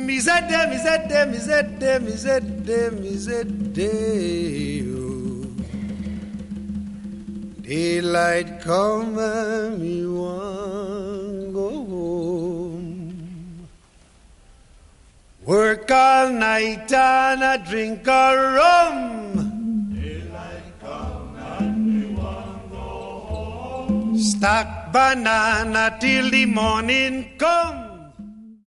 Mizade, mizade, mizade, mizade, mizade, oh. Daylight come and me want go home. Work all night and I drink a rum. Daylight come and me want go home. Stack banana till the morning come.